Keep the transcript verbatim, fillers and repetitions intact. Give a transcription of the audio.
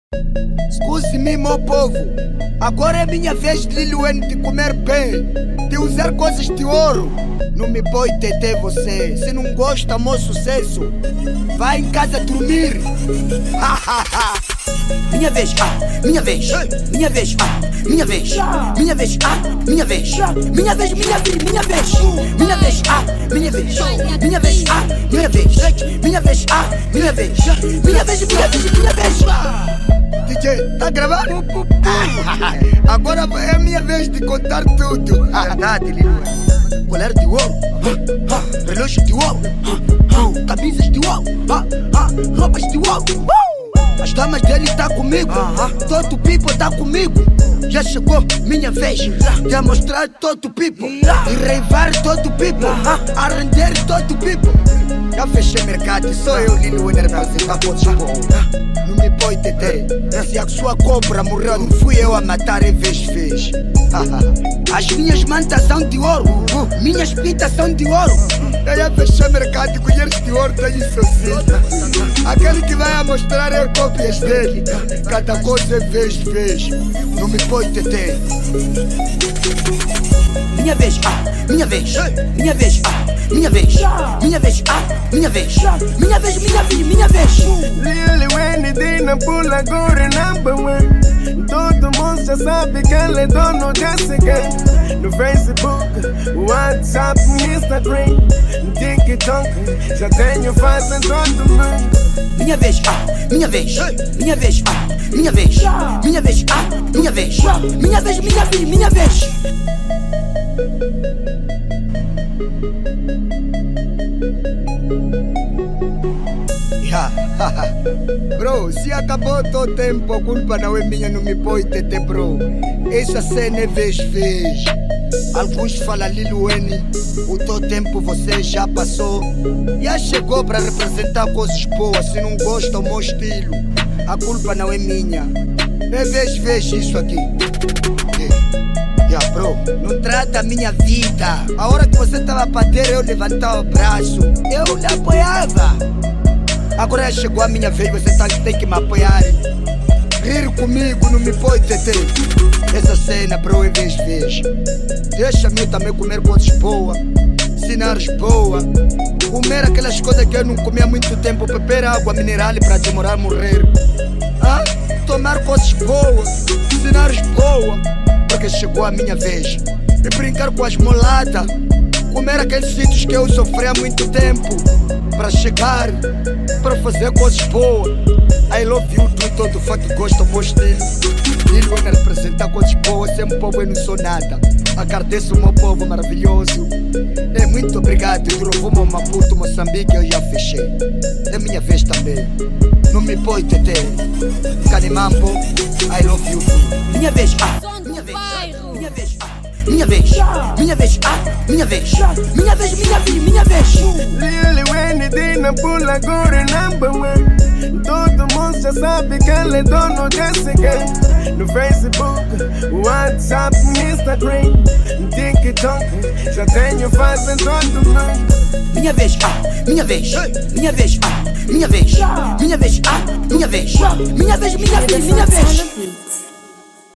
Excuse-me, meu povo. Agora é minha vez de Lil Wayne de comer bem, de usar coisas de ouro. Não me pode deter você. Se não gosta, meu sucesso, vai em casa dormir. Minha vez, ah, minha vez, minha vez, ah, minha vez, minha vez, ah, minha vez, minha vez, minha vez, minha vez, minha vez, ah, minha vez, minha vez, ah, minha vez, minha vez, ah, minha vez, minha vez, minha vez, minha vez. D J, tá gravando? Agora é a minha vez de contar tudo. Verdade, Lil Wayne. Colar de ouro, relógio de ouro, camisas de ouro, roupas de ouro. As damas dele tá comigo, todo people tá comigo. Já chegou minha vez de mostrar todo people e reivar todo people, a render todo people. Já fechei mercado, sou eu, Lil Wayne, representar todos os povos. Não me pode deter. Se a sua cobra morreu, não fui eu a matar em vez de vez. As minhas mantas são de ouro, minhas pitas são de ouro. Eu já fechei mercado e colheres de ouro tenho sozinho. Aquele que vai a mostrar é cópias dele. Cada coisa é vez de vez. Não me pode deter. Minha vez, ah, minha vez, minha vez, ah, minha vez, minha vez, ah, minha vez, minha vez, minha vez, minha vez. Lil Wayne de Nampula agora é number one. Todo mundo já sabe que ele é dono desse game. No Facebook, WhatsApp, Instagram, TikTok, já tenho fãs em todo mundo. Minha vez, ah, minha vez, minha vez, ah, minha vez, minha vez, ah, minha vez, minha vez, minha vez, minha vez. Bro, se acabou todo tempo, a culpa não é minha, não me pode deter, bro. Essa cena é vez vez. Alguns falam Lil Wayne, o teu tempo você já passou. Já chegou para representar coisas boas. Se não gosta do meu estilo, a culpa não é minha. É vez vez isso aqui. Yeah, bro, não trata a minha vida. A hora que você tava a bater, eu levantava o braço, eu lhe apoiava. Agora chegou a minha vez, você tá, tem que me apoiar. Rir comigo não me pode deter. Essa cena, bro, é vez vez. Deixa-me também comer coisas boas, cenários boas, comer aquelas coisas que eu não comia há muito tempo, beber água mineral para demorar a morrer. Ah? Tomar coisas boas, cenários boas, porque chegou a minha vez. E brincar com as molatas, comer aqueles sítios que eu sofri há muito tempo, para chegar, para fazer coisas boas. I love you, tu todo fã que gosta do meu estilo. Lil Wayne representar coisas boas, sem povo eu não sou nada. Agradeço o meu povo maravilhoso. É muito obrigado, Duruvumo, Maputo, Moçambique, eu já fechei. É minha vez também, não me pode deter. Canimambo, I love you. Minha vez, ah, minha vez, minha vez, ah. Minha vez, minha vez, ah, minha vez, minha vez, minha vez, minha vez. Lil Wayne de Nampula agora é number one. Todo mundo já sabe que ele é dono desse game. No Facebook, WhatsApp, Instagram, TikTok, já tenho fãs em todo mundo. Minha vez, ah, minha vez, minha vez, ah, minha vez, minha vez, ah, minha vez, minha vez, minha vez, minha vez.